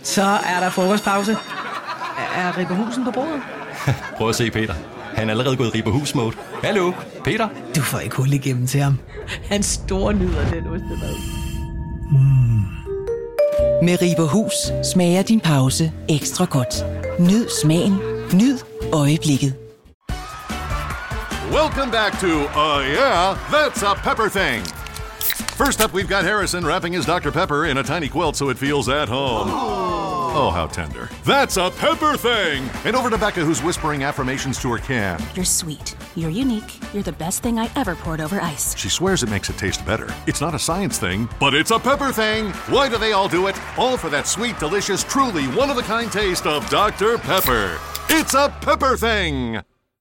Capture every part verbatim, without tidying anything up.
Så er der frokostpause. Er Ribberhusen på bordet? Prøv at se Peter. Han er allerede gået i Ribberhus-mode. Hallo, Peter? Du får ikke hul igennem til ham. Han store nyder den ostemad. Mm. Med Ribberhus smager din pause ekstra godt. Nyd smagen. Nyd øjeblikket. Welcome back to Uh Yeah, That's a Pepper Thing. First up, we've got Harrison wrapping his Doctor Pepper in a tiny quilt so it feels at home. Oh, how tender. That's a Pepper Thing! And over to Becca, who's whispering affirmations to her can. You're sweet. You're unique. You're the best thing I ever poured over ice. She swears it makes it taste better. It's not a science thing, but it's a pepper thing. Why do they all do it? All for that sweet, delicious, truly one-of-a-kind taste of Doctor Pepper. It's a Pepper Thing!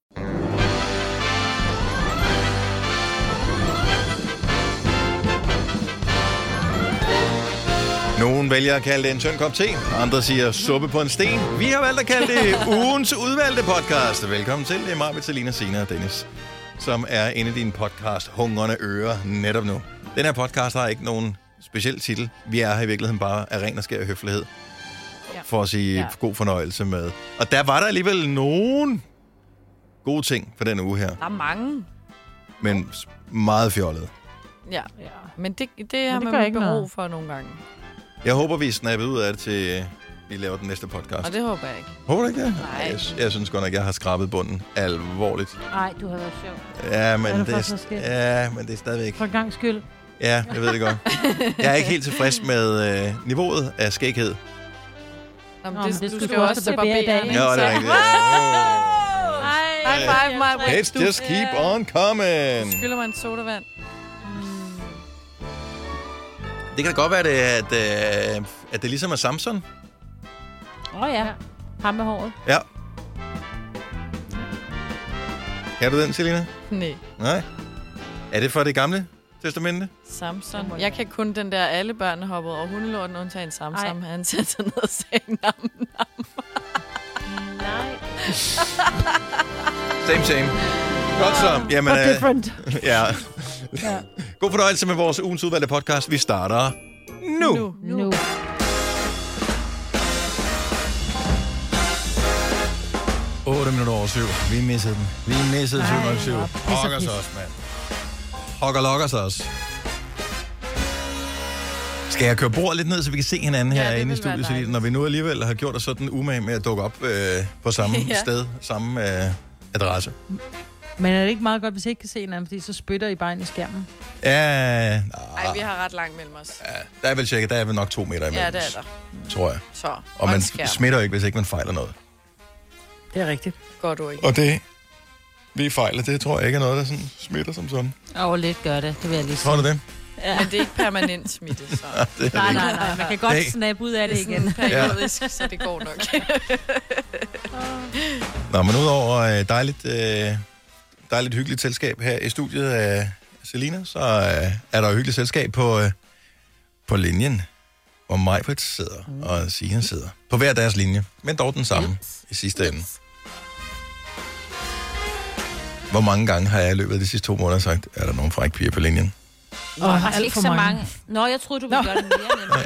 Nogen vælger at kalde det en tynd kop te, andre siger suppe på en sten. Vi har valgt at kalde det ugens udvalgte podcast. Velkommen til. Det er mig, Vitalina, Sina og Dennis, som er inde i din podcast Hungrende Ører netop nu. Den her podcast har ikke nogen speciel titel. Vi er her i virkeligheden bare af ren og skær høflighed. Ja. For at sige ja. God fornøjelse med. Og der var der alligevel nogen gode ting for den uge her. Der er mange. Men meget fjollet. Ja, ja. Men det, det har man ikke behov for nogle gange. Jeg håber, vi er snappet ud af det, til vi laver den næste podcast. Og det håber jeg ikke. Håber du ikke det? Nej. Jeg, jeg synes godt nok, jeg har skrabet bunden alvorligt. Nej, du har været sjov. Ja, men, er det, det er, ja, men det er stadigvæk... For en gang skyld. Ja, jeg ved det godt. Jeg er ikke helt tilfreds med øh, niveauet af skæghed. Jamen, Nå, det, det du skal jo også til barbere i dag. Ja, det er rigtigt. Oh! High five, my Let's just keep on coming. Skylder mig en sodavand. Det kan da godt være, det, at, øh, at det ligesom er Samson. Åh oh, ja, ham med håret. Ja. Kan du den, Selina? Nej. Nej. Er det fra det gamle testamente? Samson. Jeg kan kun den der, alle børn hoppede over hundelorten, undtagen Samson. Han satte sig ned og sagde nam, nam. Nej. Same, same. Godt så. Jamen, But different. ja. Ja. God fornøjelse med vores ugens udvalgte podcast. Vi starter nu. Nu. nu. otte minutter over syv. Vi missede den. Vi missede syv nul syv. Hokker os også, mand. Hokker lokker os også. Skal jeg køre bord lidt ned, så vi kan se hinanden ja, herinde i studiet, så når vi nu alligevel har gjort os sådan umage med at dukke op øh, på samme ja. sted, samme øh, adresse. Men er det ikke meget godt, hvis I ikke kan se hinanden, fordi så spytter I bare ind i skærmen? Ja, nej, vi har ret langt mellem os. Ja, der er vel cirka, der er vel nok to meter imellem. Ja, det er der. Tror jeg. Så, og man skærm. Smitter jo ikke, hvis ikke man fejler noget. Det er rigtigt. Godt du ikke. Og det, vi fejler, det tror jeg ikke er noget, der sådan smitter som sådan. Åh, oh, lidt gør det, det vil jeg lige sige. Tror du det? Ja. Men det er ikke permanent smitte, så... Ja, nej, nej, nej, man kan godt hey. snappe ud af det, det igen. Periodisk, ja. Så det går nok. Nå, men udover dejligt, dejligt hyggeligt selskab her i studiet af Selina, så er der jo hyggeligt selskab på, på linjen, hvor Majbrit sidder mm. og Signe sidder. På hver deres linje, men dog den samme yes. i sidste ende. Yes. Hvor mange gange har jeg i løbet af de sidste to måneder sagt, er der nogen frække piger på linjen? Åh, oh, altså ikke så mange. mange. Nå, jeg troede, du ville Nå. gøre det mere.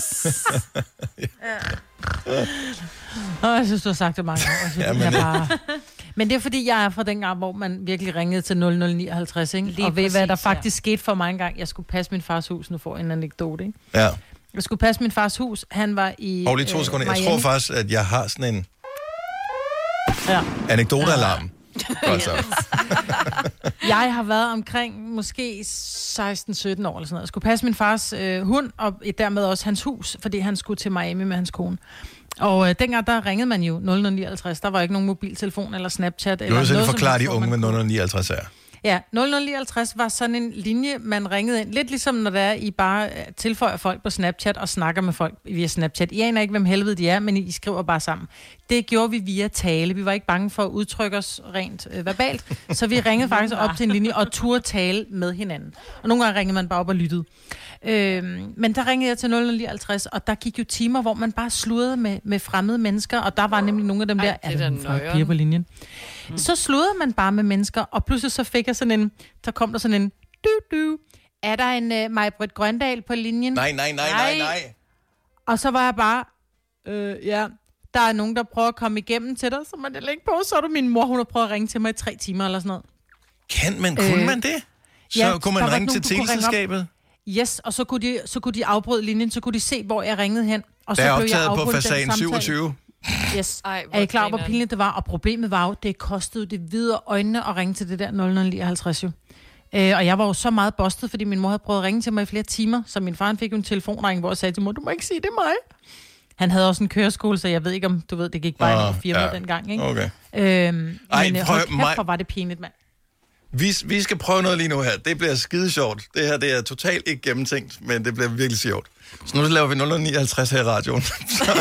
ja. Åh, oh, jeg synes, du har sagt det mange gange. Ja, men, jeg bare... men det er, fordi jeg er fra den gang, hvor man virkelig ringede til nul nul nioghalvtreds, ikke? Lige og ved, præcis, hvad der faktisk ja. skete for mig engang. Jeg skulle passe min fars hus, nu får jeg en anekdote, ikke? Ja. Jeg skulle passe min fars hus. Han var i Og lige to øh, sekunder. Jeg tror faktisk, at jeg har sådan en ja. anekdotealarm. Godt så. Jeg har været omkring måske seksten sytten år eller sådan noget. Jeg skulle passe min fars øh, hund, og dermed også hans hus, fordi han skulle til Miami med hans kone. Og øh, dengang, der ringede man jo nul nul nioghalvtreds. Der var ikke nogen mobiltelefon eller Snapchat. Eller du vil noget, forklare de unge, hvad nul nul nioghalvtreds er. Ja, nul nul nioghalvtreds var sådan en linje, man ringede ind. Lidt ligesom når der er, I bare tilføjer folk på Snapchat og snakker med folk via Snapchat. I aner ikke, hvem helvede de er, men I skriver bare sammen. Det gjorde vi via tale. Vi var ikke bange for at udtrykke os rent øh, verbalt. Så vi ringede faktisk op til en linje og turde tale med hinanden. Og nogle gange ringede man bare op og lyttede. Øhm, men der ringede jeg til nul nul nioghalvtreds, og der gik jo timer, hvor man bare sludrede med, med fremmede mennesker, og der var nemlig nogle af dem der, Ej, er der nogle piger på linjen? Mm. Så sludrede man bare med mennesker, og pludselig så fik jeg sådan en, der kom der sådan en, du-du, er der en uh, Majbrit Grøndal på linjen? Nej, nej, nej, nej, nej. Og så var jeg bare, øh, ja, der er nogen, der prøver at komme igennem til dig, så man er længe på, så er du min mor, hun har prøvet at ringe til mig i tre timer eller sådan noget. Kan man, kunne øh, man det? Så ja, kunne man ringe nogen, til teleselskabet? Yes, og så kunne, de, så kunne de afbryde linjen, så kunne de se, hvor jeg ringede hen. Og så der er blev jeg optaget på facaden syvogtyve. Yes. Ej, er I klar, hvor pinligt det var? Og problemet var jo, det kostede det videre øjnene at ringe til det der nul nul nioghalvtreds jo. Øh, og jeg var jo så meget bustet, fordi min mor havde prøvet at ringe til mig i flere timer, så min far fik jo en telefonring, hvor jeg sagde til mor, du må ikke sige, det er mig. Han havde også en køreskole, så jeg ved ikke, om du ved, det gik bare i firma ja. dengang, ikke? Okay. Øhm, Ej, men prøv, hold kæft, hvor var det pinligt, mand. Vi, vi skal prøve noget lige nu her. Det bliver skide sjovt. Det her, det er totalt ikke gennemtænkt, men det bliver virkelig sjovt. Så nu laver vi nul nul nioghalvtreds her i radioen. så,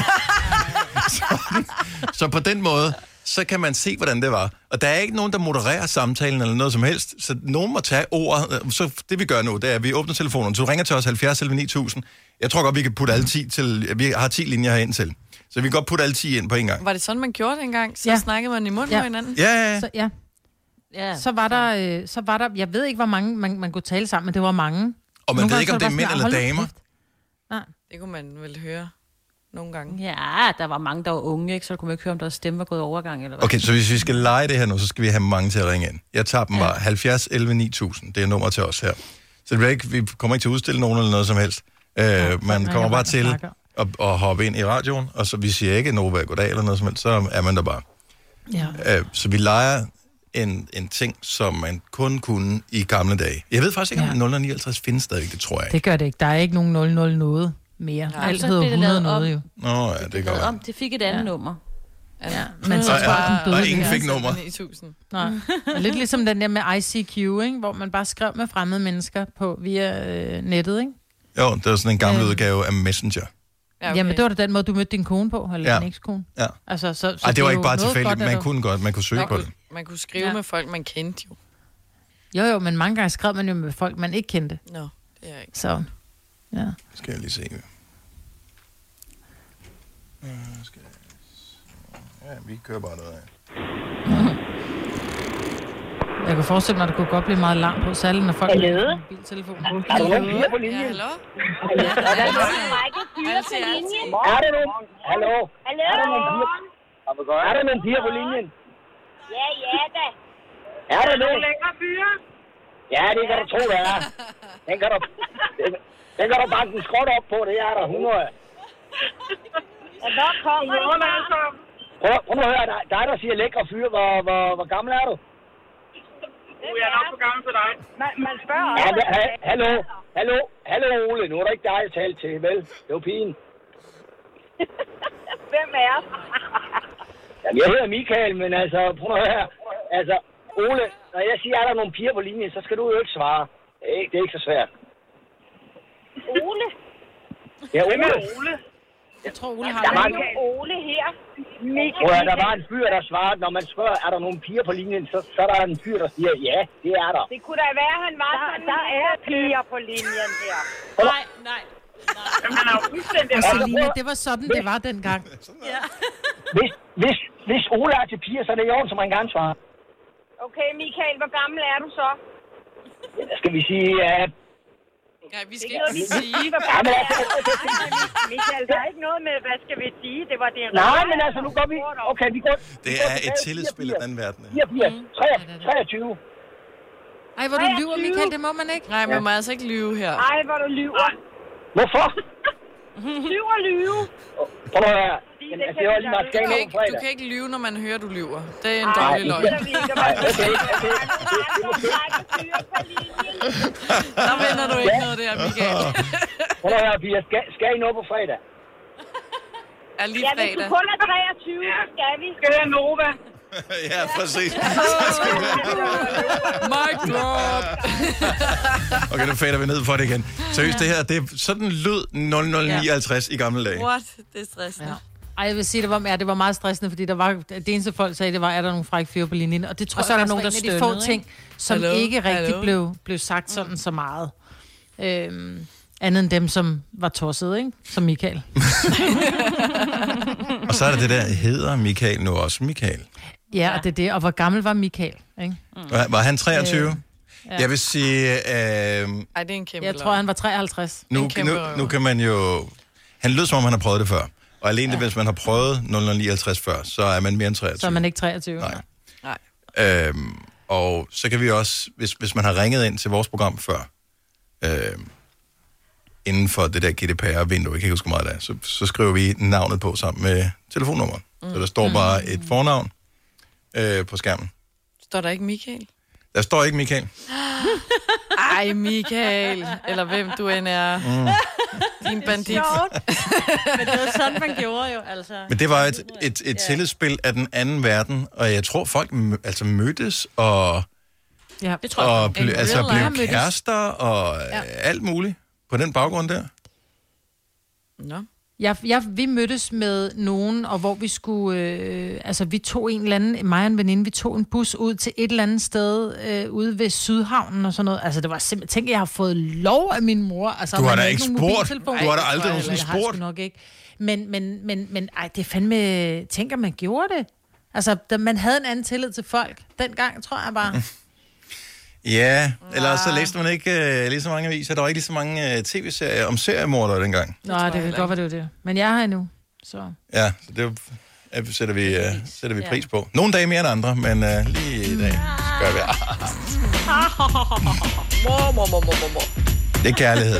så, så på den måde, så kan man se, hvordan det var. Og der er ikke nogen, der modererer samtalen eller noget som helst. Så nogen må tage ordet. Så det vi gør nu, det er, at vi åbner telefonen. Så du ringer til os halvfjerds elleve ni tusind. Jeg tror godt, vi kan putte alle ti til. Vi har ti linjer herind til. Så vi kan godt putte alle ti ind på en gang. Var det sådan, man gjorde det engang? Så ja. snakkede man i munden ja. på hinanden? Ja, ja, ja. Så, ja. Ja, så var der, øh, så var der, jeg ved ikke, hvor mange man, man kunne tale sammen, men det var mange. Og man nogle ved ikke, om det er mænd eller damer? Nej. Det kunne man vel høre nogle gange. Ja, der var mange, der var unge, ikke? Så kunne man ikke høre, om der stemme var gået overgang, eller hvad? Okay, så hvis vi skal lege det her nu, så skal vi have mange til at ringe ind. Jeg tager dem ja. bare halvfjerds elleve ni tusind. Det er nummer til os her. Så det bliver ikke, vi kommer ikke til at udstille nogen eller noget som helst. Øh, ja, man kommer bare til at, at hoppe ind i radioen, og så vi siger ikke Nova goddag eller noget som helst, så er man der bare. Ja. Øh, så vi leger En, en ting, som man kun kunne i gamle dage. Jeg ved faktisk ikke, om ja. nul nul nioghalvtreds findes stadig, det tror jeg ikke. Det gør det ikke. Der er ikke nogen nul nul noget mere. Ja, alt hedder hundrede noget jo. Nå ja, det, det gør om. Det fik et andet ja. nummer. Ja, men så tror jeg, den døde. Og ingen fik nummer. Nej. Lidt ligesom den der med I C Q, ikke? Hvor man bare skrev med fremmede mennesker på via øh, nettet, ikke? Jo, det var sådan en gammel øh. udgave af Messenger. Ja, okay. Jamen, det var da den måde, du mødte din kone på, eller ja. din ekskone. Ja. Altså, så, så Ej, det var ikke bare tilfældigt. Godt, man kunne godt, man kunne søge man på kunne, det. Man kunne skrive ja. med folk, man kendte jo. Jo, jo, men mange gange skrev man jo med folk, man ikke kendte. Nå, det er ikke. Så, ja. Skal jeg lige se. Ja, vi kører bare noget af. Jeg kan forestille mig, at det kunne godt blive meget langt på, særligt når folk har mobiltelefon. Er der nogen piger på linjen? Ja, hallo? Er der nogen piger på linjen? Er der nogen? Hallo? Hallo? Er der nogen piger? Er der nogen piger på linjen? Ja, ja da. Er der nogen lækre fyre? Ja, det kan du tro, der er. Den kan du, den kan du banke en skråt op på, det er der hundrede. Ja, der kommer du. Prøv, prøv at høre, dig der siger lækre fyre, hvor, hvor, hvor gammel er du? Jeg er nok for gammel til dig. Man, man spørger ja, ha, hallo, hallo, hallo Ole, nu er der ikke dig, jeg talte til, vel? Det var pigen. Hvem er det? Jamen, jeg hedder Michael, men altså, prøv at høre. Altså, Ole, når jeg siger, er der nogle piger på linjen, så skal du jo ikke svare. Det er ikke, det er ikke så svært. Ole? Ja, Ole. Hvem er Ole? Jeg tror, Ole har der var en Ole her. Michael. Prøv, der var en fyr, der svarede, når man spørger, er der nogle piger på linjen, så, så er der en fyr, der siger, ja, det er der. Det kunne da være, han var der, der er piger på linjen her. Nej, nej. Jamen, han er jo fuldstændig... Og Selina, det var sådan, det var dengang. Ja. Hvis, hvis, hvis Ole er til piger, så er det i orden, så man gerne svarer. Okay, Michael, hvor gammel er du så? Ja, skal vi sige... Uh, Ja, vi skal ikke sige, hvad gammel er du? Michael, der er ikke noget med, hvad skal vi sige? Det var det... Nej, men altså, nu går vi... Okay, vi går... Det er et tillidsspil i den verden. fireogfirs, treogtyve. Ej, hvor du lyver, Michael, det må man ikke. Nej, man må altså ikke lyve her. Ej, hvor du lyver. Hvorfor? Lyv og lyve. Prøv at høre. Altså, det var lige meget skændende på fredag. Du kan ikke lyve, når man hører, du lyver. Det er en dårlig løgn. Der vender du ikke noget der, Michael. Prøv at høre, Pia. Skal I noget på fredag? Er lige fredag. Ja, hvis du kun er treogtyve, så skal vi. Skal jeg Nova? Ja, præcis. Mic drop. Okay, nu fader vi ned for det igen. Seriøst, det her, det er sådan lyd nul nul nioghalvtreds i gamle dage. What? Det er stressende. Ja. Ej, jeg vil sige, det var, ja, det var meget stressende, fordi der var, det eneste folk sagde, det var, er der nogle frække fyre på linjen? Og det tror og så jeg, er der nogen, der var en af de få ting, som Hello? ikke rigtig Hello? blev, blev sagt sådan så meget. Øhm, andet end dem, som var tosset, ikke? Som Michael. Og så er der det der, hedder Michael nu også Michael? Ja, og det er det. Og hvor gammel var Michael, ikke? Mm. Var, var han treogtyve? Øh, ja. Jeg vil sige... Øh, Ej, det er en kæmpe Jeg tror, han var treoghalvtreds. Nu, nu, nu kan man jo... Han lød, som om han har prøvet det før. Og alene det, hvis man har prøvet nul nul nioghalvtreds før, så er man mere end treogtyve. Så er man ikke treogtyve. Nej. Nej. Øhm, og så kan vi også, hvis, hvis man har ringet ind til vores program før, øhm, inden for det der G D P R-vindue, jeg kan ikke huske meget af, så, så skriver vi navnet på sammen med telefonnummeret. Mm. Så der står bare et fornavn øh, på skærmen. Står der ikke Michael? Der står ikke Michael. Ej, Michael. Eller hvem du end er. Mm. Din bandit. Men det var sådan, man gjorde jo, altså. Men det var et, et, et ja. tillidsspil af den anden verden, og jeg tror, folk mø- altså mødtes og, ja, det tror jeg, og ble, altså, blev mødtes. kærester og ja. alt muligt på den baggrund der. Nå. Jeg, jeg, vi mødtes med nogen, og hvor vi skulle, øh, altså vi tog en eller anden, mig og en veninde, vi tog en bus ud til et eller andet sted, øh, ude ved Sydhavnen og sådan noget. Altså det var simpelthen, tænk, jeg har fået lov af min mor. Altså, du har da ikke spurgt. Du har da aldrig nogensinde spurgt. Nok ikke. Men, men, men, men ej, det er fandme, tænk, at man gjorde det. Altså, da man havde en anden tillid til folk. Dengang, tror jeg bare. Ja, eller så læste man ikke uh, lige så mange aviser. Der var ikke lige så mange uh, tv-serier om seriemordere dengang. Nå, det kan godt være, det var det. Men jeg er her endnu, så... Ja, så det uh, sætter vi, uh, sætter vi ja. pris på. Nogle dage mere end andre, men uh, lige i dag gør vi... Det er kærlighed.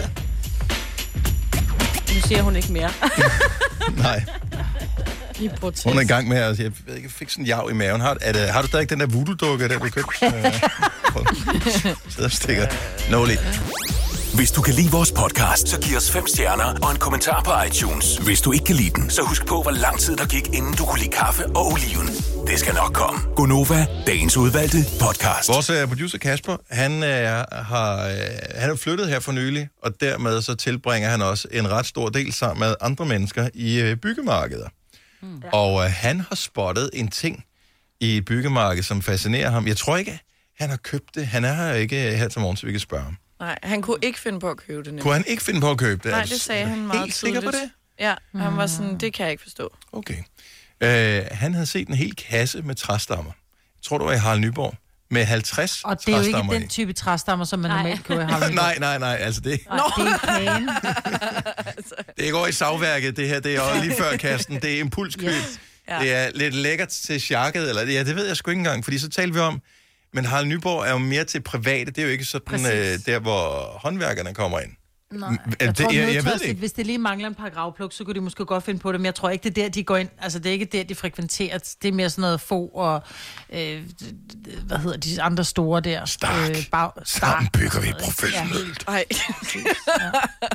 Nu siger hun ikke mere. Nej. Hun er i gang med at... Jeg ved ikke, jeg fik sådan en jav i maven. Har, er det, har du stadig den der voodoo-dukke, der du købte? Sidder og stikker. No lead. Hvis du kan lide vores podcast, så giv os fem stjerner og en kommentar på iTunes. Hvis du ikke kan lide den, så husk på, hvor lang tid der gik, inden du kunne lide kaffe og oliven. Det skal nok komme. Gonova, dagens udvalgte podcast. Vores uh, producer Kasper, han, uh, har, uh, han er flyttet her for nylig, og dermed så tilbringer han også en ret stor del sammen med andre mennesker i uh, byggemarkeder. Mm. Og uh, han har spottet en ting i et byggemarked, som fascinerer ham. Jeg tror ikke, han har købt det. Han er her ikke her til morgen, så vi kan spørge ham. Nej, han kunne ikke finde på at købe det. Nemlig. Kunne han ikke finde på at købe det? Nej, det sagde han meget helt sikker på det? Ja, mm. han var sådan, det kan jeg ikke forstå. Okay. Uh, han havde set en hel kasse med træstammer. Jeg tror, det var i Harald Nyborg. Med halvtreds og det er jo ikke den type træstammer, som man nej. normalt køber i Harald Nyborg. nej, nej, nej, altså det... Nå, det er pæne. Det går i savværket, det her. Det er også lige før kasten. Det er impulskøb. Yes. Ja. Det er lidt lækkert til sjakket, eller ja, det ved jeg sgu ikke engang, fordi så talte vi om, men Harald Nyborg er jo mere til private. Det er jo ikke sådan øh, der, hvor håndværkerne kommer ind. Nej, jeg det, tror, jeg, jeg ved det ikke. Hvis det lige mangler et par gravpluk, så kunne de måske godt finde på det, men jeg tror ikke, det er der, de går ind. Altså, det er ikke der, de frekventerer. Det er mere sådan noget få og, øh, hvad hedder de andre store der? Stark. Øh, bag, stark. Sammen bygger vi professionelt. Ja, ja.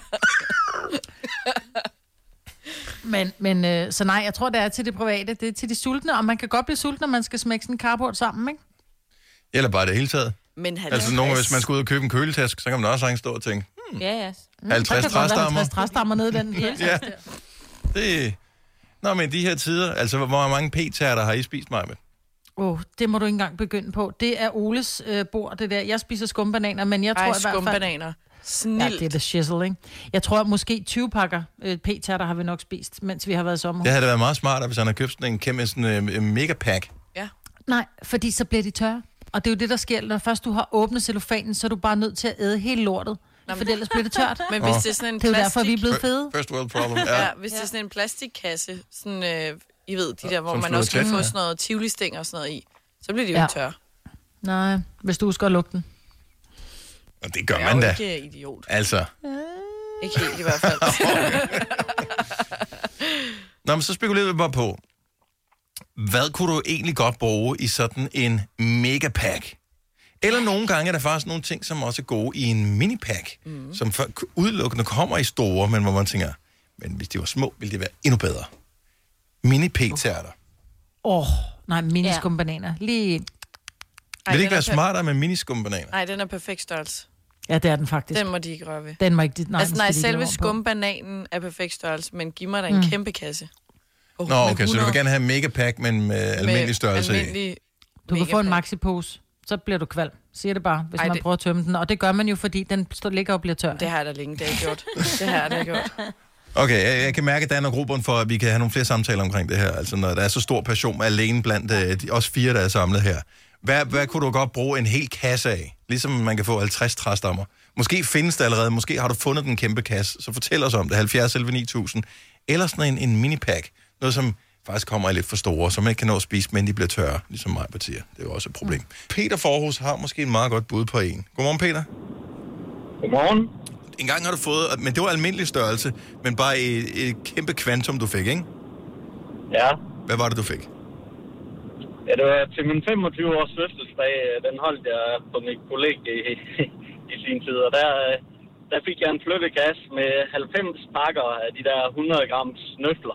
Men, men øh, så nej, jeg tror, det er til det private. Det er til de sultne, og man kan godt blive sulten, når man skal smække sådan en carport sammen, ikke? Eller bare det hele taget. Men altså, nogle, hvis man skal ud og købe en køletask, så kan man også sagtens stå og tænke, hmm, ja, ja. halvtreds træstammer. halvtreds træstammer nede i den køletask. Ja. Det... Nå, men de her tider, altså, hvor mange p-tærter har I spist, mig med? Åh, oh, det må du ikke engang begynde på. Det er Oles øh, bord, det der. Jeg spiser skumbananer, men jeg tror Ej, i hvert fald... skumbananer. Snilt. Ja, det er the shizzle, ikke? Jeg tror, at måske tyve pakker øh, p-tærter har vi nok spist, mens vi har været i sommer. Det havde været meget smart, hvis han har købt sådan en kæmpe sådan, øh, megapack. Ja. Nej, fordi så bliver de tørre. Og det er jo det, der sker. Når først du har åbnet cellofanen, så er du bare nødt til at æde hele lortet. Nå, for ellers bliver det tørt. Men hvis det er sådan en det er plastik... derfor, vi er blevet fede. First world problem, ja. Ja, hvis det er sådan en plastikkasse, sådan, øh, I ved, de der, hvor man også kan få sådan noget tivoli-sting og sådan noget i, så bliver de jo ja. tørre. Nej, hvis du husker at lugte den. Og det gør jeg man da. Jeg er jo ikke idiot. Altså. Ikke helt i hvert fald. Nå, men så spekulerer vi bare på, hvad kunne du egentlig godt bruge i sådan en megapack? Eller nogle gange er der faktisk nogle ting, som også er gode i en minipack, mm. som udelukkende kommer i store, men hvor man tænker, men hvis de var små, ville det være endnu bedre. Mini-p-tærter. Åh, oh, nej, miniskumbananer. Lige... Vil det ikke være smartere med miniskumbananer? Nej, den er perfekt størrelse. Ja, det er den faktisk. Den må de ikke røre ved. Den må ikke... Nej, altså, nej, selve skumbananen er perfekt størrelse, men giv mig da en mm. kæmpe kasse. Oh, Nå, okay, så du vil gerne have en megapack, men med almindelig størrelse almindelig i? Du kan få en maxi-pose. Så bliver du kvalm. Siger det bare, hvis Ej, man det... prøver at tømme den. Og det gør man jo, fordi den ligger og bliver tør. Det har jeg da længe dag gjort. Det har jeg da gjort. Okay, jeg, jeg kan mærke, at der er noget grobund for, at vi kan have nogle flere samtaler omkring det her. Altså, når der er så stor passion alene blandt uh, de, os fire, der er samlet her. Hvad, hvad kunne du godt bruge en hel kasse af? Ligesom man kan få halvtreds træstammer. Måske findes det allerede, måske har du fundet den kæmpe kasse. Så fortæl os om det. halvfjerds elleve ni tusind. Eller sådan en, en mini-pack. Noget, som faktisk kommer i lidt for store, så man ikke kan nå at spise, men de bliver tørre, ligesom mig, partier. Det er jo også et problem. Mm. Peter Forhus har måske en meget godt bud på en. Godmorgen, Peter. Godmorgen. En gang har du fået, men det var almindelig størrelse, men bare et, et kæmpe kvantum, du fik, ikke? Ja. Hvad var det, du fik? Ja, det var til min femogtyve års fødselsdag. Den holdt jeg på mit kollega i, i sin tid, og der, der fik jeg en flyttekasse med halvfems pakker af de der hundrede gram snøfler.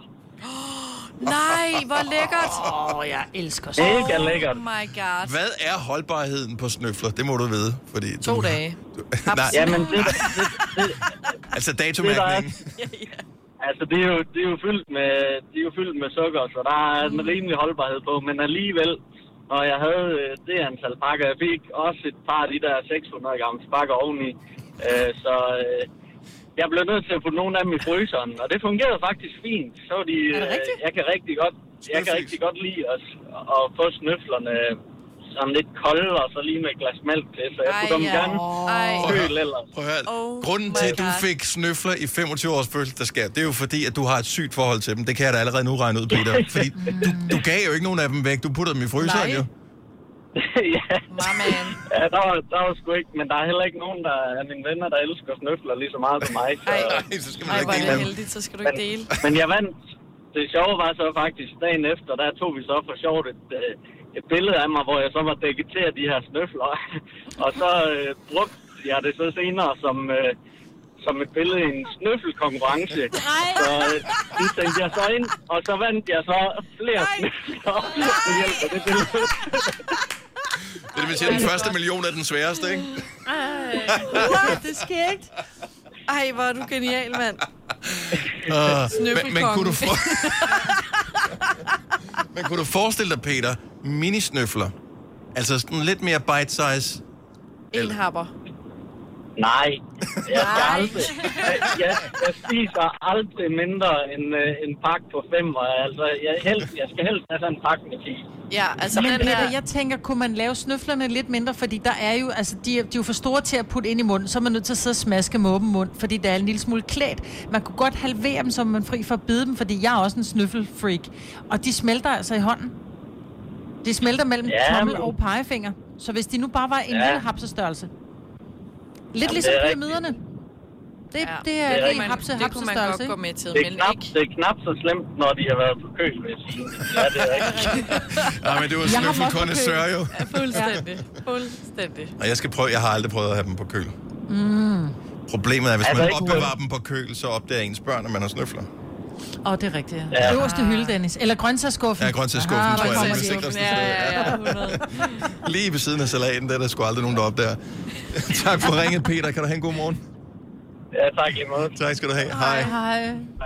Nej, hvor lækkert. Åh, oh, jeg elsker sådan. Mega lækkert. Oh my god. Hvad er holdbarheden på snøfler? Det må du vide, fordi... To du, dage. Du, nej. Jamen, det, det, det, altså datomærkningen. ja, ja. Altså, det er, jo, det, er jo fyldt med, det er jo fyldt med sukker, så der er en rimelig holdbarhed på. Men alligevel, når jeg havde det antal pakker, jeg fik også et par af de der seks hundrede gram pakker oveni. Øh, så øh, jeg blev nødt til at putte nogle af dem i fryseren, og det fungerede faktisk fint. Så de, øh, jeg kan rigtig godt, jeg kan rigtig godt lide at, at få snøflerne sådan lidt kolde, og så lige med et glas mælk til, så jeg putter dem gerne køl ellers. Prøv at høre. Oh, grunden til, at du fik snøfler i femogtyve års fødselsdagsgave, det er jo fordi, at du har et sygt forhold til dem. Det kan jeg da allerede nu regne ud, Peter. Fordi du, du gav jo ikke nogen af dem væk. Du puttede dem i fryseren, jo. ja. ja, der var, der var sgu ikke, men der er heller ikke nogen der af mine venner, der elsker snøfler lige så meget som mig. Så, Ej, Ej så skal man Ej, ikke hvor dele er det dem. heldigt, så skal du ikke dele. Men, men jeg vandt. Det sjove var så faktisk dagen efter, der tog vi så for sjovt et, et billede af mig, hvor jeg så var dækket til de her snøfler. og så øh, brugte jeg det så senere som, øh, som et billede i en snøffelkonkurrence. Så øh, det sendte jeg så ind, og så vandt jeg så flere snøfler ved hjælp af det billede. Det vil sige, at den første million er den sværeste, ikke? Ej, det er skægt. Ej, hvor er du genial, mand. Uh, men, men, kunne du for... men kunne du forestille dig, Peter, minisnøfler? Altså sådan lidt mere bite-size? En happer. Nej. Jeg, skal aldrig, jeg, jeg, jeg spiser aldrig mindre end uh, en pakke på fem. Altså, jeg, helst, jeg skal helst have sådan en pakke med ti. Ja, altså men den Peter, her... jeg tænker, kunne man lave snøflerne lidt mindre, fordi der er jo, altså, de er, de er jo for store til at putte ind i munden, så er man nødt til at sidde og smaske med åben mund, fordi der er en lille smule klædt. Man kunne godt halvere dem, så man er fri for at bide dem, fordi jeg er også en snøffelfreak. Og de smelter altså i hånden. De smelter mellem ja, tommel og pegefinger. Så hvis de nu bare var en ja. lille hapsestørrelse. Lidt Jamen, ligesom pyramiderne. Det, ja, det er, det er en hapse, det kunne man godt gå med til, det er, men knap, ikke... det er knap så slemt, når de har været på køl, vil jeg sige. Ja, det er rigtigt. Ja, men det var snøffelkondensør jo. Ja, fuldstændig. Fuldstændig. Og jeg skal prøve, jeg har aldrig prøvet at have dem på køl. Mm. Problemet er, hvis altså, man opbevarer dem på køl, så opdager ens børn, at man har snøfler. Åh, oh, det er rigtigt, ja. ja. Øverste hylde, Dennis. Eller grøntsagsskuffen. Ja, grøntsagsskuffen, tror jeg. Er det sikreste. Ja, ja, ja. Lige ved siden af salaten, der er der sgu aldrig nogen, der opdager. Tak for ringet, Peter. Kan du have en god morgen? Ja, tak lige måde. Tak skal du have. Hej. Hej.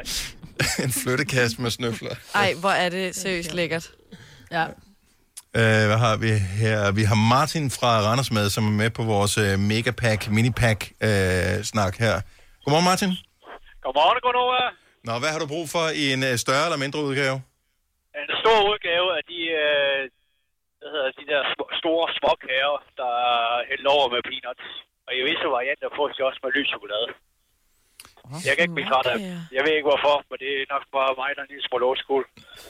En flyttekasse med snøfler. Ej, hvor er det seriøst lækkert. Ja. Uh, hvad har vi her? Vi har Martin fra Randers med, som er med på vores uh, Megapack, Minipack-snak uh, her. Godmorgen, Martin. Godmorgen, godnova. Nå, hvad har du brug for i en uh, større eller mindre udgave? En stor udgave af de, uh, hvad hedder, de der sm- store småkager, der er hældt over med peanuts. Og i visse varianter får de også med lys chokolade. Oh, jeg kan ikke blive træt af dem. Jeg ved ikke hvorfor, men det er nok bare mig, der er en lille smule old school.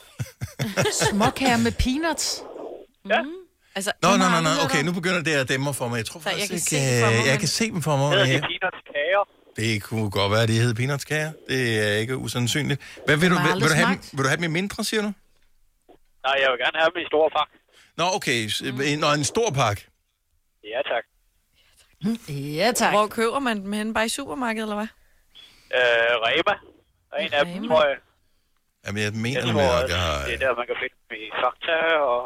Småkager med peanuts? Ja. Mm. Altså, Nå, nå, nå, nå, okay, nu begynder det at dæmme for mig. Jeg tror faktisk jeg ikke, kan jeg, jeg kan se dem for mig. Det hedder de peanutskager. Det kunne godt være, at de hedder peanutskager. Det er ikke usandsynligt. Hvad vil du, vil, vil, du have, dem- vil du have dem i mindre, siger du? Nej, jeg vil gerne have dem i store pakke. Nå, okay. Nå, en stor pakke. Ja, tak. Ja, tak. Hvor køber man dem hen? Bare i supermarkedet, eller hvad? Øh, Rema. Der er en af dem, tror jeg. Jamen, jeg mener, jeg tror, med, at jeg har... det er der, man kan finde dem i Fakta og...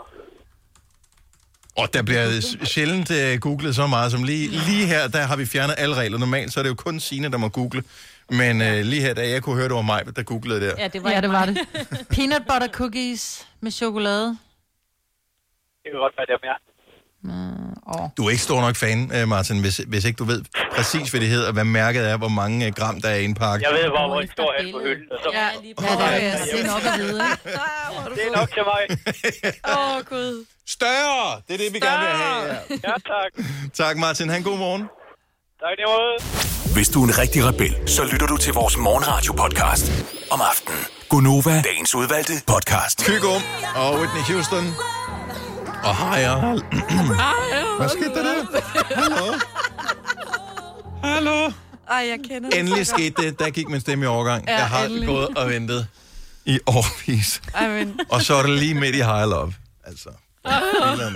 Og der bliver sjældent uh, googlet så meget som lige, lige her, der har vi fjernet alle regler. Normalt så er det jo kun Signe, der må google. Men uh, lige her, da jeg kunne høre, det var mig, der googlede der. Ja, det var, ja, det, var det. Peanut butter cookies med chokolade. Det kan godt være dem, ja. Mm, oh. Du er ikke stor nok fan, Martin, hvis, hvis ikke du ved præcis, hvad det hedder, og hvad mærket er, hvor mange gram der er i en pakke. Jeg ved, hvor, hvor de står hen på hylden. Og så... Ja, lige på. Ja, det er, det er nok at vide, ikke? Det er nok til mig. Åh, oh, Gud. Større! Det er det, vi Større. gerne vil have. Ja, ja tak. Tak, Martin. Han god morgen. Tak, det måde. Hvis du er en rigtig rebel, så lytter du til vores morgenradio-podcast om aftenen. Gunova, dagens udvalgte podcast. Kygo og Whitney Houston. Og hej og hej. Hvad skete der der? Hallo? Hallo? Ej, jeg kender det. Endelig skete det. Der gik min stemme i overgang. Ja, jeg har endelig. gået og ventet i årvis. Ej, men... Og så er det lige midt i high love. Altså. Der.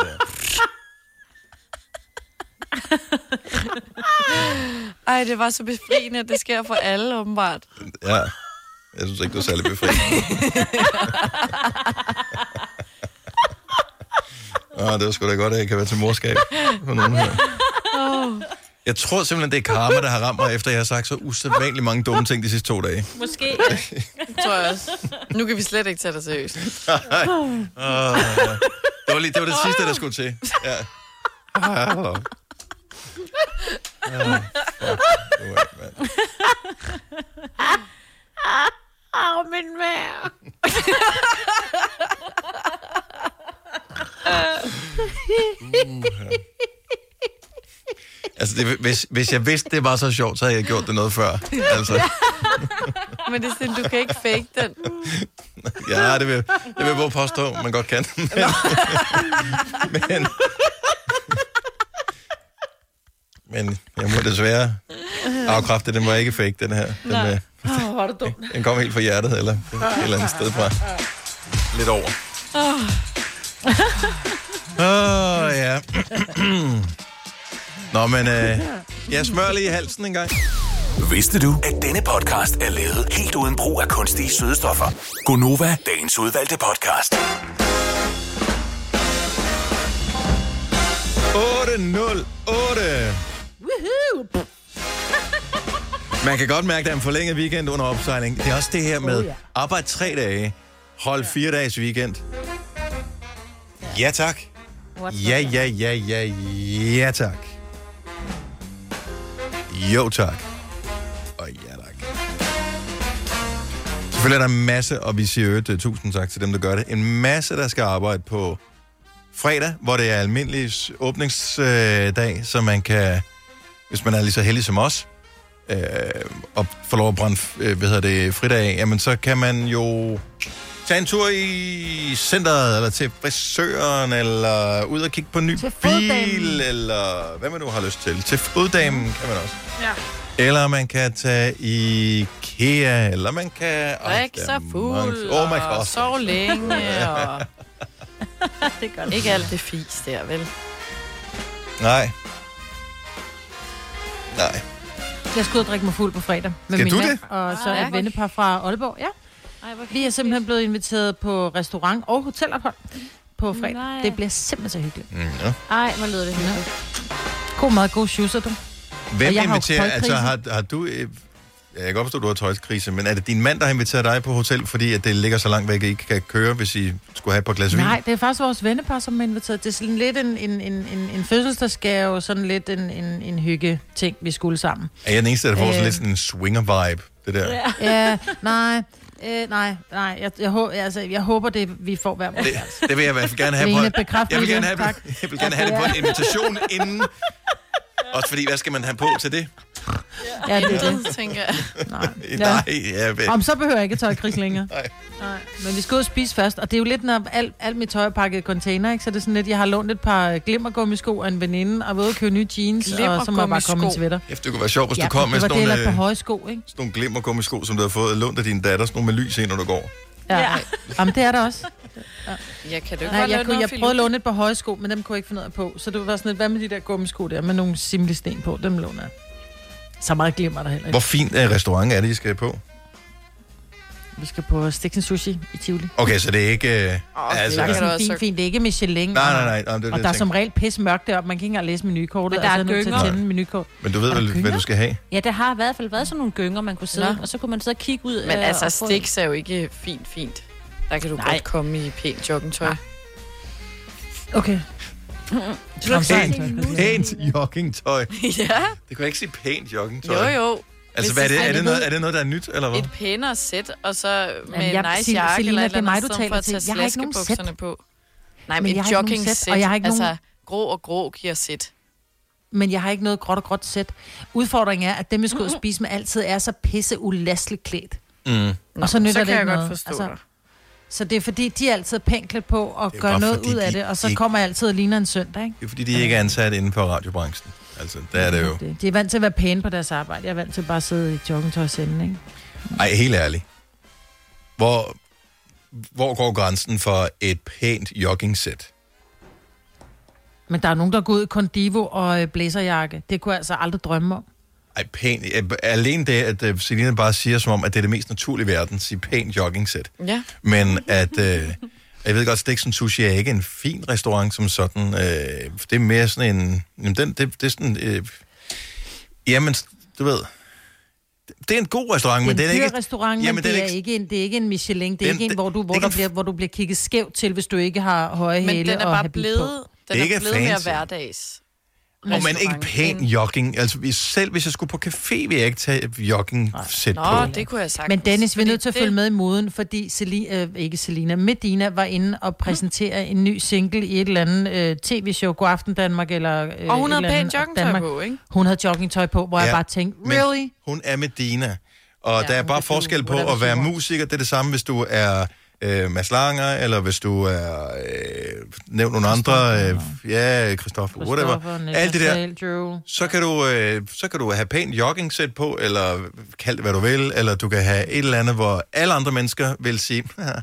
Ej, det var så befriende, at det sker for alle, åbenbart. Ja. Jeg synes ikke, du er særlig befriende. Åh, det var sgu da godt, at jeg kan være til morskab for nogen her. Jeg tror simpelthen, det er karma, der har ramt mig, efter jeg har sagt så usædvanligt mange dumme ting de sidste to dage. Måske. Tror jeg også. Nu kan vi slet ikke tage dig seriøst. Nej. Oh, ja. Det var lige, det var det sidste, der skulle til. Ja. Oh. Ja, Åh, min mær. Altså, det, hvis, hvis jeg vidste, det var så sjovt, så havde jeg gjort det noget før. Altså. Men det er sådan, du kan ikke fake den. Ja, det vil, det vil jeg både påstå, man godt kan. Men, men, men jeg må desværre afkræfte, den var ikke fake, den her. Den, Nej. øh, Åh, hvor er det dumt. Den kom helt fra hjertet, eller et eller andet sted fra. Lidt over. Åh, oh, ja. Nå, men øh, jeg smører lige i halsen en gang. Vidste du, at denne podcast er lavet helt uden brug af kunstige sødestoffer? Gonova, dagens udvalgte podcast. otte nul otte. Woohoo! Man kan godt mærke, at der er en forlænget weekend under opsejling. Det er også det her med arbejde tre dage, hold fire dages weekend. Ja, tak. Ja, ja, ja, ja, ja, tak. Jo, tak. Og ja, tak. Selvfølgelig er der en masse, og vi siger øvrigt tusind tak til dem, der gør det. En masse, der skal arbejde på fredag, hvor det er almindelig åbningsdag, så man kan, hvis man er lige så heldig som os, øh, og får lov at brænde øh, hvad hedder det, fridag af, jamen så kan man jo tage en tur i centret, eller til frisøren, eller ud og kigge på en ny bil, eller hvad man nu har lyst til. Til foddamen kan man også. Ja. Eller man kan tage i IKEA, eller man kan... Drikke sig fuld, oh my og God. sove længe, og... Det er godt. Ikke alt det fis der, vel? Nej. Nej. Jeg skal ud og drikke mig fuld på fredag med Skal min du mand, det? og så Ah, et vennepar fra Aalborg. Ja. Ej, Vi er simpelthen blevet inviteret på restaurant og hotelophold på fredag. Nej. Det bliver simpelthen så hyggeligt. Mm, ja. Ej, hvor lyder det hyggeligt. God mad, god schusser, du. Hvem Og jeg har jo inviterer... Altså, tøjkrise. har, har du... øh, Jeg kan godt forstå, at du har tøjskrise, men er det din mand, der har inviteret dig på hotel, fordi at det ligger så langt væk, at I ikke kan køre, hvis I skulle have et par glas vin? Nej, det er faktisk vores vennepar, som er inviteret. Det er sådan lidt en, en, en, en, en fødselsdagsgave, sådan lidt en, en, en hygge-ting, vi skulle sammen. Er jeg den eneste, der får sådan Øh. lidt sådan en swinger-vibe, det der? Ja, ja nej, øh, nej, nej. Jeg, jeg, håber, altså, jeg håber, det vi får hver vores. Det, det vil jeg i hvert fald gerne have Lene, på... bekræft Jeg vil lige gerne det. have, Tak. jeg vil gerne have det på en invitation inden. Også fordi, hvad skal man have på til det? Ja, det er det. tænker jeg. Nej, Nej, ja, vel. Om så behøver jeg ikke tøjkris længere. Nej. Nej. Men vi skal ud og spise først, og det er jo lidt, når alt, alt mit tøj er pakket i container, ikke? Så det er sådan lidt, jeg har lånt et par glimmergummisko af en veninde, og ved at købe nye jeans, og så må jeg bare komme i en sweater. Efter det kunne være sjovt, hvis Ja, du kom med det var sådan det, nogle, eller et par øh, høje sko, ikke? sådan nogle glimmergummisko, som du har fået lånt af din datter, sådan nogle med lys i, når du går. Ja. ja. Jamen, det er der også. Ja. Jeg kan du ikke Nej, godt jeg, låne kunne, jeg noget prøvede at filut? låne et par høje sko, men dem kunne jeg ikke finde ud af på. Så det var sådan lidt, hvad med de der gummisko der, med nogle simle sten på, dem låner jeg. Så meget glimmer der heller ikke. Hvor fint er restaurant er det, I skal på? Vi skal på Stiksen Sushi i Tivoli. Okay, så det er ikke... Øh, Oh, altså, det er sådan fint, fint. Det er ikke Michelin. Nej, nej, nej. nej det, det, og der er som regel pisse mørkt deroppe. Man kan ikke engang læse menukortet. Men der er altså, nødt til at gynger. tænde menukort. Men du ved vel, hvad du skal have? Ja, der har i hvert fald været sådan nogle gynger, man kunne sidde, Nå. og så kunne man sidde og kigge ud. Men øh, altså, og få- Stix er jo ikke fint, fint. Der kan du Nej. godt komme i pænt joggingtøj. Okay. Pænt, pænt joggingtøj. Ja. Det kunne jeg ikke sige pænt joggingtøj. Jo, jo. Altså, Hvis hvad er det? det- Er det, noget, er det noget, der er nyt, eller hvad? Et pænere sæt, og så med Jamen, en jeg- nice Sil- jakke Selina, eller et det er eller mig, andet, du sted for taler at tage til. Jeg har ikke nogen slaskebukserne sæt. på. Nej, Men men jeg et har ikke nogen jogging sæt, sæt. og jeg har ikke altså, nogen- grå og grå giver sæt. men jeg har ikke noget gråt og gråt sæt. Udfordringen er, at dem, jeg skal ud og spise med, altid er så pisse ulastligt klædt. Mm. Og så nytter så det kan ikke jeg noget. godt forstå altså, dig. Så det er fordi, de er altid pænt klædt på og gør bare noget fordi, ud af de det, og så ikke- kommer jeg altid og ligner en søndag, ikke? Det er fordi, de ikke er ansat inden for radiobranchen. Altså, der er det jo. Det. De er vant til at være pæne på deres arbejde. Jeg er vant til bare at sidde i joggingtøjsenden, ikke? Ej, helt ærligt. Hvor, hvor går grænsen for et pænt joggingsæt? Men der er nogen, der går ud i Condivo og øh, blæserjakke. Det kunne jeg altså aldrig drømme om. Ej, pænt. Alene det, at uh, Selina bare siger, som om, at det er det mest naturlige i verden, sige pænt joggingsæt. Ja. Men at, uh, jeg ved godt, Stiksen Sushi er ikke en fin restaurant som sådan. Uh, det er mere sådan en, jamen, den, det, det er sådan, uh, jamen, du ved, det er en god restaurant, men Det den er en er dyr ikke... restaurant, jamen, men den det er er, ikke- ikke en, det er ikke en Michelin. Det er Den- ikke en, hvor du, hvor, det er der ikke- bliver, hvor du bliver kigget skævt til, hvis du ikke har høje Men hæle den er og bare habit blevet, på. den Det er, ikke er blevet mere fancy. hverdags. Og men ikke pæn jogging. Altså, hvis- selv hvis jeg skulle på café, vil jeg ikke tage et jogging-sæt Nå, på. det kunne jeg sagt. Men Dennis, vi er nødt til at det- følge med i moden, fordi Selina, øh, ikke Selina, Medina var inde og præsentere en ny single i et eller andet øh, tv-show, God Aften Danmark, eller øh, Og hun et havde eller pænt andet joggingtøj Danmark. på, ikke? Hun havde joggingtøj på, hvor ja, jeg bare tænkte, men really? Hun er Medina. Og Ja, der er hun bare kan forskel finde på whatever at være she wants. musiker. Det er det samme, hvis du er øh, Mads Langer, eller hvis du er... Øh, nævn nogle andre... Øh, ja, Christoffer, whatever. Alt det der. Drew. Så kan, du, øh, så kan du have pænt jogging-sæt på, eller kald det, hvad du vil, eller du kan have et eller andet, hvor alle andre mennesker vil sige...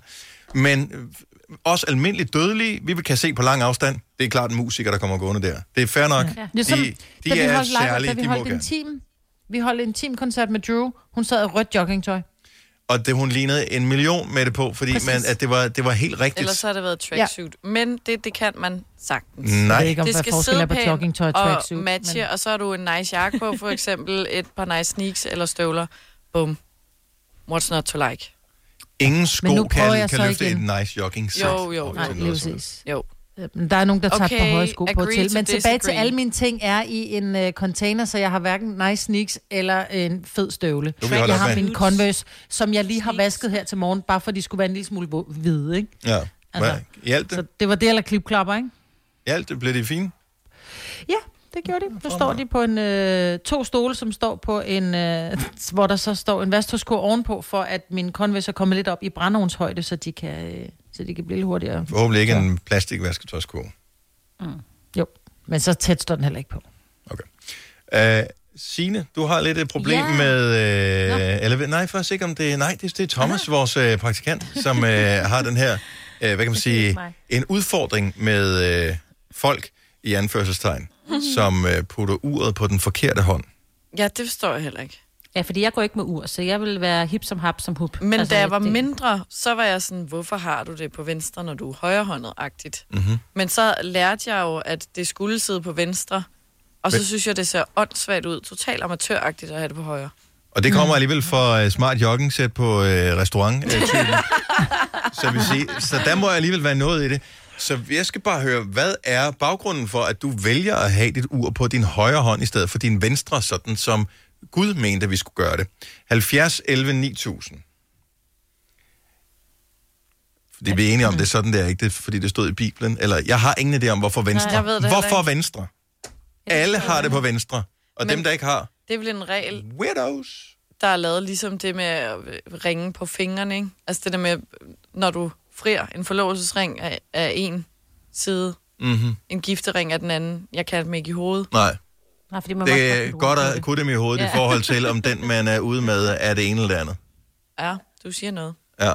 Men øh, også almindeligt dødelige, vi kan se på lang afstand. Det er klart en musiker, der kommer gående der. Det er fair nok. Ja. De, Ligesom, de da vi er holdt live, særlige, da vi de må holdt en gerne. team, vi holdt en teamkoncert med Drew. Hun sad i rødt joggingtøj. Og det, hun lignede en million med det på, fordi man, at det var, det var helt rigtigt. Ellers så har det været tracksuit. Ja. Men det, det kan man sagtens. Nej. Jeg ved ikke, om det hvad skal forskellen er sidde på pænt joggingtøj og tracksuit, og matche, men- og så har du en nice jakke på, for eksempel et par nice sneaks eller støvler. Bum. What's not to like? Ingen sko Men nu prøver kan, jeg kan så løfte igen. et nice jogging sæt. Jo, jo, Nej, lige præcis. Jo. Men der er nogen, der tager Okay, okay, på høje sko på agree til. to Men tilbage til disagree. alle mine ting er i en uh, container, så jeg har hverken nice sneaks eller en fed støvle. Du vil holde Jeg op har med. mine Converse, som jeg lige har vasket her til morgen, bare for de skulle være en lille smule vo- hvide, ikke? Ja. Altså, Altså, I alt det, Så det var det, eller klipklapper, ikke? i alt det blev det fint. Ja, det gjorde de. Så står de på en øh, to stole, som står på en, øh, hvor der så står en vasktøjsko ovenpå, for at min Converse er kommet lidt op i brændeovnshøjde, så de kan, øh, så de kan blive lidt hurtigere. Forhåbentlig ikke en plastikvasketøjsko. Mm. Jo, men så tæt står den heller ikke på. Uh, Signe, du har lidt et problem Ja. med... Uh, eller nej, faktisk ikke om det... Nej, det, det er Thomas, vores uh, praktikant, som uh, har den her, uh, hvad kan man sige, en udfordring med uh, folk i anførselstegn, som uh, putter uret på den forkerte hånd. Ja, det forstår jeg heller ikke. Ja, fordi jeg går ikke med ur, så jeg vil være hip som hap som hup. Men altså, da jeg var det- mindre, så var jeg sådan, hvorfor har du det på venstre, når du er højrehåndet-agtigt? Mm-hmm. Men så lærte jeg jo, at det skulle sidde på venstre. Og så Men- synes jeg, det ser åndssvagt ud. Totalt amatøragtigt at have det på højre. Og det kommer alligevel fra uh, smart jogging-sæt på uh, restaurant-typen. så, vil sige, så der må alligevel være noget i det. Så jeg skal bare høre, hvad er baggrunden for, at du vælger at have dit ur på din højre hånd i stedet for din venstre, sådan som Gud mente, at vi skulle gøre det? halvfjerds elleve ni tusind. Fordi vi er enige om, det er sådan, det er ikke det, fordi det stod i Bibelen. Eller jeg har ingen idé om, hvorfor venstre. jeg ved det heller hvorfor ikke. venstre? Alle har det på venstre. Og Men- dem, der ikke har, Det er vel en regel, weirdos. der er lavet ligesom det med at ringe på fingrene, ikke? Altså det der med, når du frier en forlovelsesring af, af en side, Mm-hmm. en giftering af den anden. Jeg kan dem ikke i hovedet. Nej. Nej, fordi man Det er godt at kunne dem i hovedet ja. i forhold til, om den, man er ude med, er det ene eller det andet. Ja, du siger noget. Ja.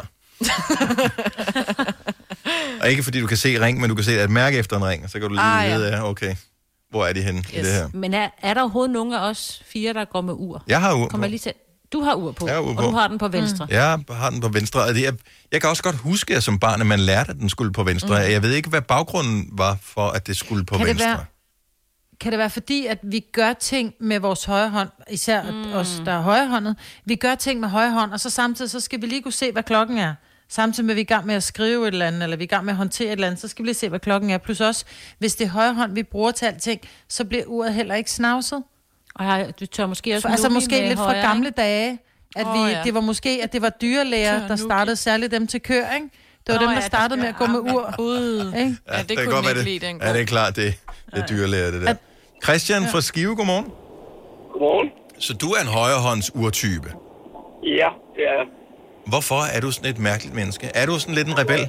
Og ikke fordi du kan se ring, men du kan se et mærke efter en ring, og så kan du lige Ah, ja. vide, ja, okay, hvor er de henne yes. i det her. Men er, er der overhovedet nogen af os fire, der går med ur? Jeg har ur Kommer på. jeg lige til... Du har ur på, Jeg har ur på. og du har den på venstre. Mm. Jeg har den på venstre. Og det er, jeg kan også godt huske, at som barn, at man lærte, at den skulle på venstre. Mm. Jeg ved ikke, hvad baggrunden var for, at det skulle på Kan det venstre. være- Kan det være fordi, at vi gør ting med vores højre hånd, især mm. os, der er højrehåndet, vi gør ting med højre hånd, og så samtidig, så skal vi lige kunne se, hvad klokken er. Samtidig med, at vi er i gang med at skrive et eller andet, eller vi er i gang med at håndtere et eller andet, så skal vi lige se, hvad klokken er. Plus også, hvis det er højre hånd, vi bruger til alting, så bliver uret heller ikke snavset. Og jeg, du tør måske også... For, altså numme måske med lidt fra højre, gamle ikke? dage, at Åh, vi, ja. det var måske, at det var dyrlæger, der startede særligt dem til kør, ikke? Det var Nå, dem, der ja, startede der med at gå med ur. Ud. Ikke? Ja, det kan kunne godt den være ikke lide Ja, det er klart, det, det er dyrlæger, det der. At Christian fra Skive, godmorgen. Godmorgen. Så du er en højrehånds urtype. Ja, det er jeg. Hvorfor er du sådan et mærkeligt menneske? Er du sådan lidt en rebel?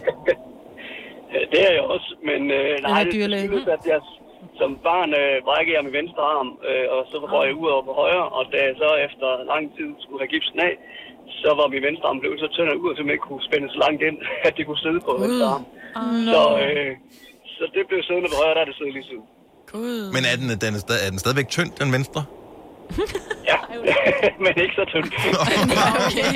Det er jeg også, men øh, nej, det skyldes, at jeg som barn øh, brækkede jeg med venstre arm, øh, og så røg jeg ud over på højre, og da jeg så efter lang tid skulle have gipsen af, så var min venstre arm blevet så tynd ud, at jeg ikke kunne spænde så langt ind, at det kunne sidde på uh. venstre arm. Oh, no. Så, øh, så det blev siddende på højre, der er det siddet lige siden. God. Men er den, den er, er den stadigvæk tynd, den venstre? Ja, men ikke så tynd. Okay.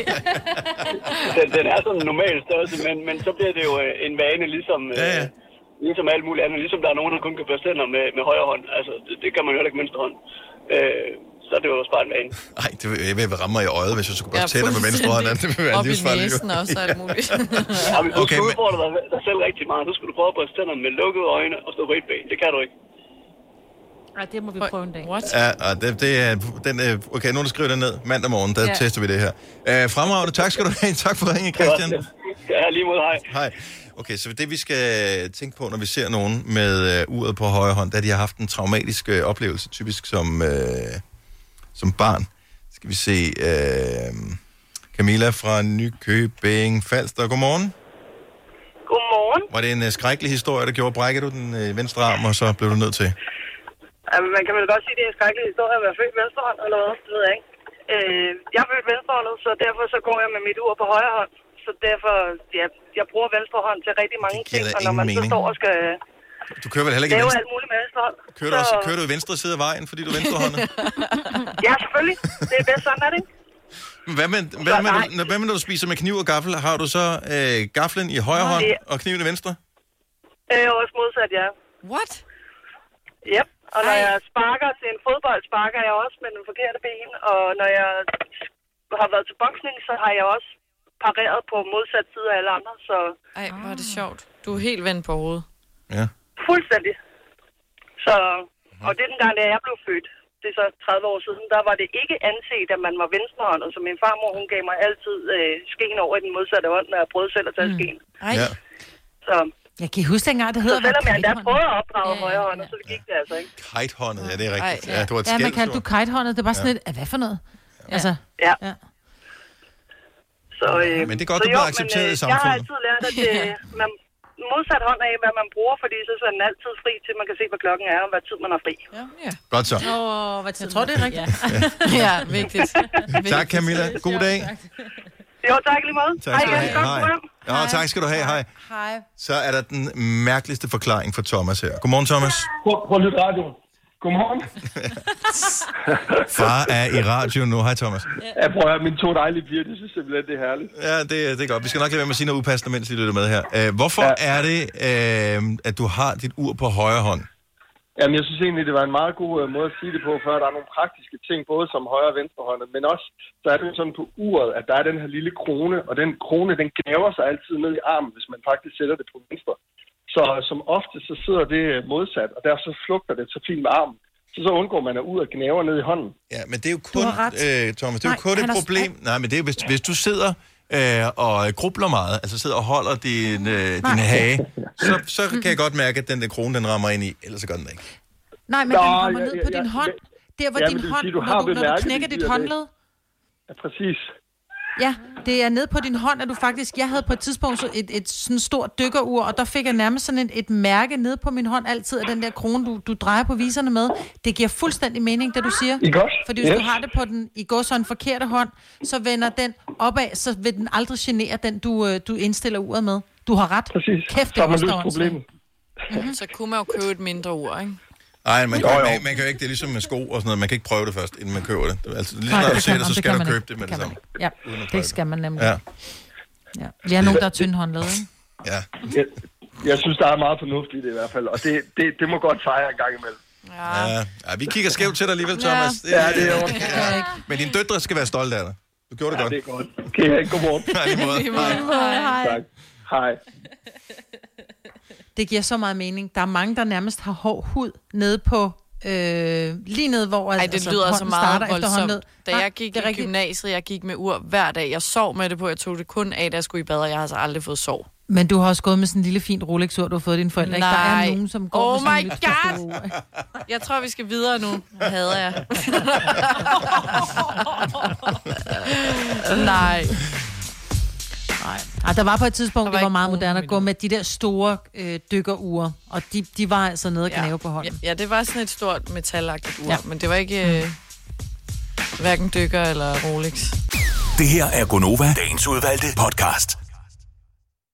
den, den er sådan en normal størrelse, men, men så bliver det jo en vane, ligesom, ja, ja. Øh, ligesom alt muligt andet. Ligesom der er nogen, der kun kan børste tænder med, med højre hånd. Altså, det, det kan man jo ikke med venstre hånd. Øh, så er det jo også bare en vane. Nej, det vil, jeg vil ramme mig i øjet, hvis jeg skulle børste tænder med venstre hånd. Det vil være livsfarligt. Op i næsen også, alt muligt. Ja, hvis du okay, skal udfordre dig, dig selv rigtig meget, så skulle du prøve at børste tænder med lukkede øjne og stå på et ben. Det kan du ikke. Nej, det må vi prøve en dag. What? Ja, og det, det er... Den, okay, nu skriver det ned. Mandag morgen, der ja. tester vi det her. Uh, fremragende. Tak skal du have. Tak for ringen, Christian. Ja, lige mod. Hej. Hej. Okay, så det vi skal tænke på, når vi ser nogen med uh, uret på højre hånd, da de har haft en traumatisk uh, oplevelse, typisk som, uh, som barn. Skal vi se... Uh, Camilla fra Nykøbing Falster. Godmorgen. Godmorgen. Var det en uh, skrækkelig historie, der gjorde? Brækkede du den uh, venstre arm, og så blev du nødt til? Altså, man kan vel godt sige, at det er en skrækkelig historie at være født venstrehånd, eller hvad? Det ved jeg ikke. Øh, jeg er født venstrehåndet, så derfor så går jeg med mit ur på højre hånd. Så derfor, ja, jeg bruger venstre hånd til rigtig mange ting, og når man mening. så står og skal du kører vel heller ikke lave venstre... alt muligt med venstre hånd. Kører du, også, kører du i venstre side af vejen, fordi du er venstrehåndet? Ja, selvfølgelig. Det er bedst sådan, er det ikke? Hvad med, hvad, med, når, hvad med, når du spiser med kniv og gaffel? Har du så øh, gaflen i højre hånd og kniven i venstre? Øh, også modsat, ja. What? Yep. Og når jeg sparker til en fodbold, sparker jeg også med den forkerte ben. Og når jeg har været til boksning, så har jeg også pareret på modsat side af alle andre. Så... Ej, hvor er det sjovt. Du er helt vendt på hovedet. Ja. Fuldstændig. Så, og det er den gang, da jeg blev født. Det er så tredive år siden. Der var det ikke anset, at man var venstrehåndet. Så min farmor, hun gav mig altid øh, skeen over i den modsatte hånd, når jeg prøvede selv at tage mm. skeen. Ej. Ja. Så... Jeg kan huske dengang, det hedder... Så selvom jeg endda prøvede at opdrage ja, højre hånd, ja, ja. Så det gik det altså ikke. Kitehåndet, ja, det er rigtigt. Ej, ja. Ja, det var et ja, skæld, man kaldte du kitehåndet. Det var sådan ja. et... Hvad for noget? Ja. Altså, ja. ja. Så, øh, men det er godt, så du bliver accepteret men, i samfundet. Jeg har altid lært, at det, man modsat hånd af, hvad man bruger, fordi så er den altid fri, til man kan se, hvad klokken er, og hvad tid man er fri. Ja, ja. Godt så. Åh, hvad tid jeg tror, det er rigtigt. Ja, ja vigtigt. Tak, Camilla. God dag. Jo, tak lige måde. Tak skal du have. Hej. Ja, tak skal du have. Hej. Hej. Så er der den mærkeligste forklaring for Thomas her. Godmorgen, Thomas. Prøv, prøv at lytte radioen. Godmorgen. Far er i radio nu. Hej, Thomas. Jeg prøver at mine to dejlige piger, det synes simpelthen, det er herligt. Ja, det, det er godt. Vi skal nok lade være med at sige noget upassende, mens de lytter med her. Uh, hvorfor ja. er det, uh, at du har dit ur på højre hånd? Jamen, jeg synes egentlig, det var en meget god uh, måde at sige det på, for der er nogle praktiske ting, både som højre og venstre hånd, men også, så er det sådan på uret, at der er den her lille krone, og den krone, den gnaver sig altid ned i armen, hvis man faktisk sætter det på venstre. Så som ofte, så sidder det modsat, og der så flugter det så fint med armen. Så så undgår man at ud og gnaver ned i hånden. Ja, men det er jo kun, øh, Thomas, det er Nej, jo kun et problem. Er... Nej, men det er hvis, hvis du sidder øh, og grubler meget, altså sidder og holder din, øh, din hage, så, så kan jeg godt mærke, at den der krone, den rammer ind i, ellers så gør den ikke. Nej, men Nå, den kommer ja, ned på ja, din hånd. Der hvor ja, din hånd, sige, du når, du, når du knækker dit håndled. Ja, præcis. Ja, det er nede på din hånd, at du faktisk... Jeg havde på et tidspunkt så et, et sådan stort dykkerur, og der fik jeg nærmest sådan et, et mærke nede på min hånd altid af den der krone, du, du drejer på viserne med. Det giver fuldstændig mening, det du siger. I godt. Fordi hvis yes. du har det på den, i går så en forkerte hånd, så vender den opad, så vil den aldrig genere den, du, du indstiller uret med. Du har ret. Præcis. Kæft, det er løst problemet. Mm-hmm. Så kunne man jo købe et mindre ur, ikke? Nej, man, man, man, man kan jo ikke, det er ligesom med sko og sådan noget, man kan ikke prøve det først, inden man køber det. Altså, lige når du ser det, så skal du købe det med det samme. Ja, det skal man nemlig. Ja. Ja. Vi har nogen, der er tyndhåndlede, ikke? Ja. Jeg, jeg synes, der er meget fornuftigt i det i hvert fald, og det, det, det må godt fejre en gang imellem. Ja. Ja. Ja, vi kigger skævt til dig alligevel, Thomas. Ja, det er jo. Ja. Men dine døtre skal være stolte af dig. Du gjorde det ja, godt. det er godt. Okay, godmorgen. Nej, lige måde. Hej. Hej. Tak. Hej. Det giver så meget mening. Der er mange, der nærmest har hård hud nede på... Øh, lige ned, hvor Ej, det altså, lyder så meget voldsomt. Da Nej, jeg gik i gymnasiet, jeg gik med ur hver dag. Jeg sov med det på, jeg tog det kun af, da jeg skulle i bad, og jeg har altså aldrig fået sov. Men du har også gået med sådan en lille fint Rolex-ur, du har fået dine forældre. Ikke? Der er nogen, som går oh med sådan my lidt god! Jeg tror, vi skal videre nu. Hader jeg. Nej. Nej. Ah, der var på et tidspunkt, det var meget moderne at gå med de der store øh, dykkerure, og de, de var altså nede og Ja. knæve på hånden. Ja, det var sådan et stort metalagtigt ur, Ja. men det var ikke øh, hverken dykker eller Rolex. Det her er Gonova, dagens udvalgte podcast.